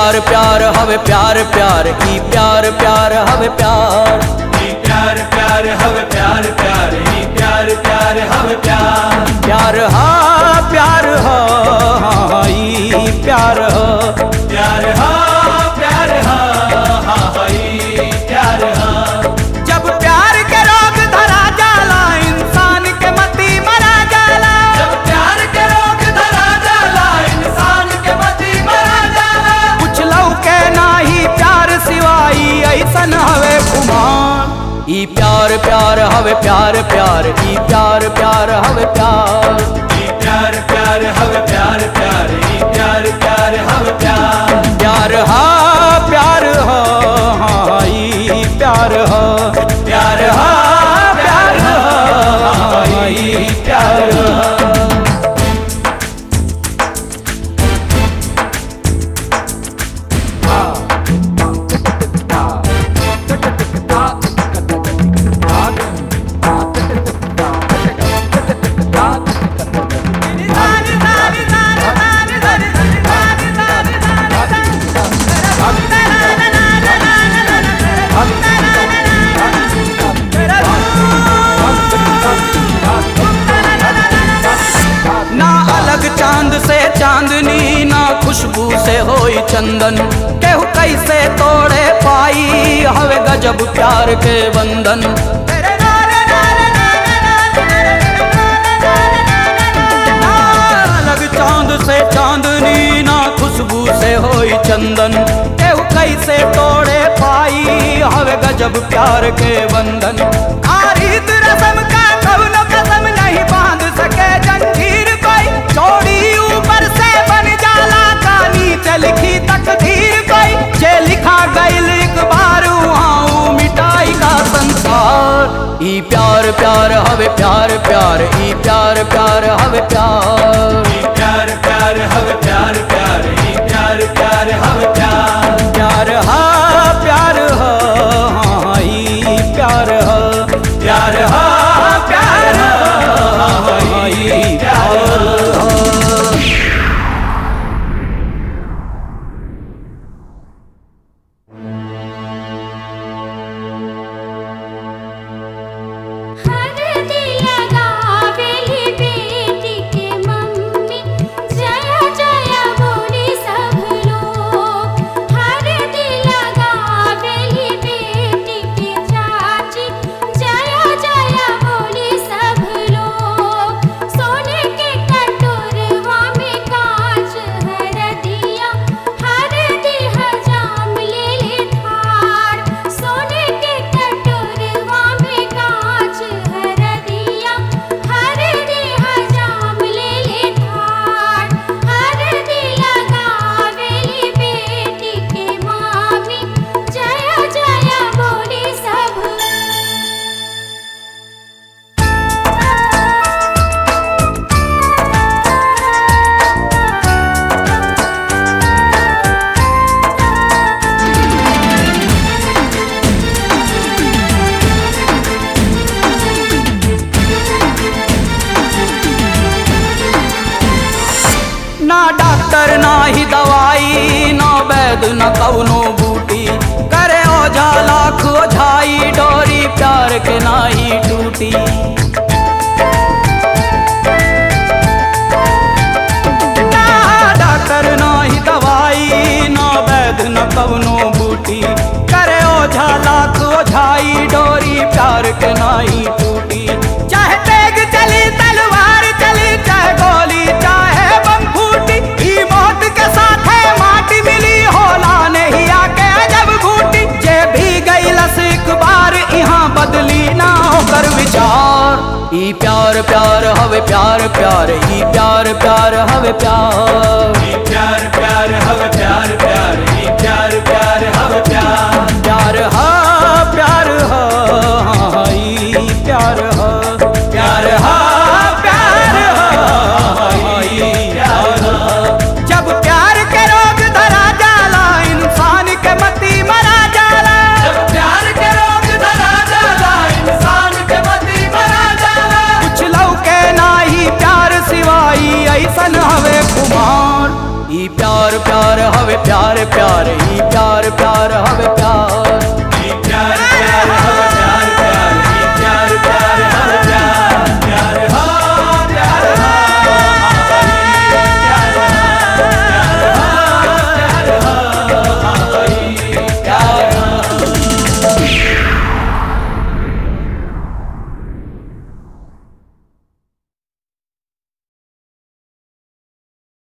प्यार प्यार हवे प्यार प्यार ई प्यार प्यार हवे प्यार ई प्यार प्यार हवे प्यार प्यार ई प्यार प्यार हवे प्यार प्यार हा प्यार हा ई प्यार हा प्यार हा प्यार हा ई प्यार हा जब प्यार के रोग धरा जाला इंसान के मती मरा जाला जब प्यार के रोग धरा जाला इंसान के मती मरा जाला कुछ लौके नाही प्यार सिवाई ऐसन हवे खुमान ई प्यार प्यार हवे प्यार प्यार ई प्यार प्यार हवे प्यार ई प्यार प्यार हवे प्यार प्यार ई प्यार प्यार हवे प्यार प्यार हा प्यार हा ई प्यार हा प्यार हा प्यार हा ई प्यार हा ना अलग चांद से चांदनी ना खुशबू से होई चंदन केहू कैसे तोड़े पाई हवे गजब प्यार के बंधन ना अलग चांद से चांदनी ना खुशबू से होई चंदन केहू कैसे तोड़े पाई हवे गजब प्यार के बंधन आरित रस्म का कौनो कसम नहीं बांध सके जंजीर कोई चोरी ऊपर से बन जाला का नीचे लिखी तकदीर कोई जे लिखा गईल एक बार वहाँ मिटाई का संसार ई प्यार प्यार हवे प्यार प्यार ई प्यार प्यार हवे प्यार ई प्यार प्यार हवे प्यार प्यार ई प्यार प्यार हवे प्यार प्यार हा प्यार हा ई प्यार हा प्यार हा प्यार हा ई प्यार हा ना डॉक्टर ना ही दवाई ना वैद न कौनो बूटी करे ओझा लाख ओझाई डोरी प्यार के ना ही टूटी ना डॉक्टर ना ही दवाई ना वैद न कौनो बूटी करे ओझा लाख ओझाई डोरी प्यार के ना ही टूटी चाहे तेग चली तलवार चली चाहे गोली चाहे बम फूटी ई मौत के साथ है माटी मिली होला नहीं आके जब घूटी जे भी गई लस एक बार यहाँ बदली ना होकर विचार ई प्यार प्यार हवे प्यार प्यार ई प्यार प्यार हवे प्यार ई प्यार प्यार हवे प्यार प्यार ई प्यार प्यार हवे प्यार प्यार हा प्यार हा ई प्यार हा प्यार हा प्यार हा ई प्यार हा जब प्यार के रोग धरा जाला इंसान के मती मरा जाला जब प्यार के रोग धरा जाला इंसान के मती मरा जाला कुछ लौके नाही प्यार सिवाई ऐसन हवे कुमार ई प्यार प्यार हवे प्यार प्यार ही प्यार प्यार हवे